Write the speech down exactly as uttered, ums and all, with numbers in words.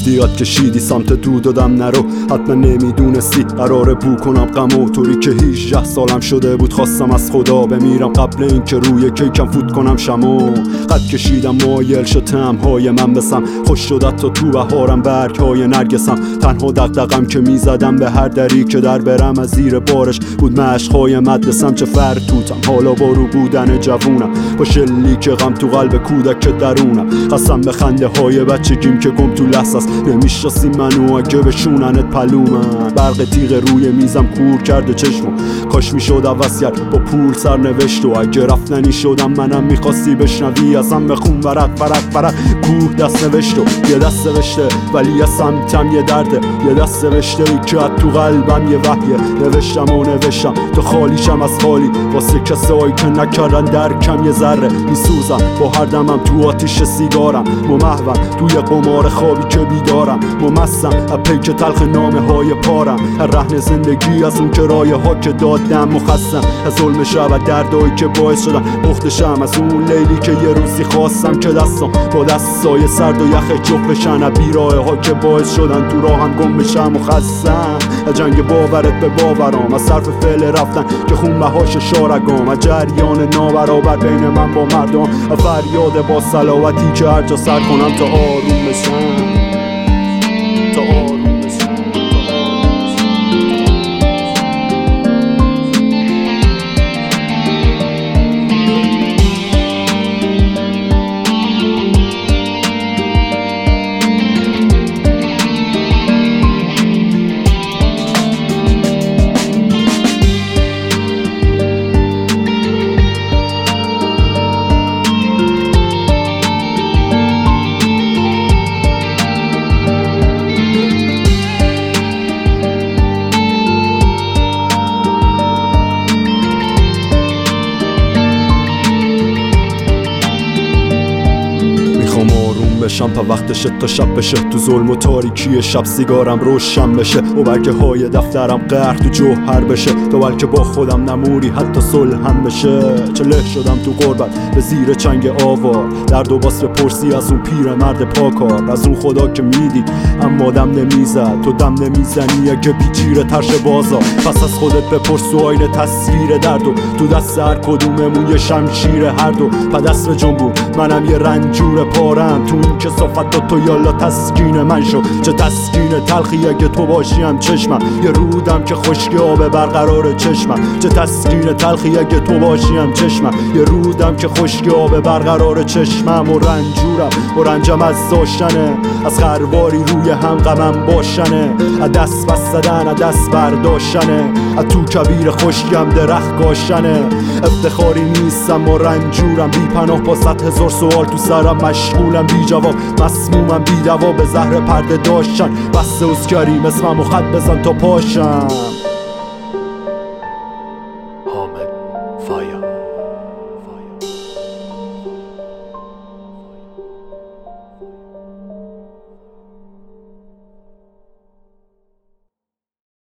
رفیقت کشیدی سمت دو دادم نرو، حتما نمیدونستی قراره بو کنم غمو. طوری که هجده سالم شده بود خواستم از خدا بمیرم قبل این که روی کیکم فوت کنم شمو. قد کشیدم مایل شد تمهای من بسم، خوش شدت تا تو بهارم برگ های نرگسم. تنها دغدغم که میزدم به هر دری که در برم از زیر بارش بود مشقهای مدرسم. چه فرتوتم حالا با رو بودن جوونم، با شلیک غم تو قلب کودک درونم. قسم به خنده های بچگیم که گم تو لحظه است، نمیشناسی منو اگه بشوننت پلومن. برق تیغ روی میزم کور کرده چشمو، کاش میشد عوض کرد با پول سر نوشت. و اگه رفتنی شدم منم میخواستی بشنوی ازم بخون ورق ورق ورق کوه دست نوشت. و یه دست نوشته ولی از سمتم یه درده، یه دست نوشته ای که تو قلبم یه وحیه. نوشتم و نوشتم تو خالیشم از خالی، واسه کسایی که نکردن درکم یه ذره. میسوزم با هر دمم تو آتیش سیگارم، ممحون توی قمار خوابی که بیدارم. ممستم از پیک تلخ نامه های پارم، هر رهن زندگی از اون کرایه ها که دادم. مخستم از ظلم شب و دردایی که باعث شدن پختشم، از اون لیلی که یه روزی خواستم که دستم با دستای سرد و یخ جف بشن. از بیراه ها که باعث شدن تو راهم گم بشم. مخستم از جنگ باورت به باورام، از صرف فعل رفتن که خون بهاش شارگام. از جریان نابرابر بین من با مردم، از فریاد با صلواتی که هر جا سر کنم تا آروم بشم، تا آروم بشم. بشم تا وقتشه تا شب بشه، تو ظلم و تاریکی شب سیگارم روشن بشه. و برگه های دفترم قهر تو جوهر بشه، تا بلکه با خودم نموری حتی صلح هم بشه. چله شدم تو غربت به زیر چنگ آوار، درد و باس بپرسی از اون پیر مرد پاکار. از اون خدا که میدی اما دم نمیزد، تو دم نمیزنی اگه پیچیره ترش بازار. پس از خودت بپرس و آینه تصویر درد، و تو دست هر کدوممون یه شمشیر هر دو. پدست به جنبون منم یه رنجور پارم، تو این که صفت داد تو یالا تسکین من شو. چه تسکین تلخی اگه تو باشیم چشمم، یه رودم که خشکی آب برقرار چشمم. چه تسکین تلخی اگه تو باشیم چشمم، یه رودم که خشکی آب برقرار چشمم. و رنجورم و رنجم از داشتنه، از خرواری روی هم غمم باشنه. از دست بستدن از دست برداشتنه، از تو کبیر خشکیم درخت گاشنه. افتخاری نیستم و رنجورم بی پناه، با صد هزار سوال تو سرم مشغولم بی جواب. مسمومم بی دوا به زهر پرده داشتن، بس اسکریم اسمم و خط بزن تا پاشم.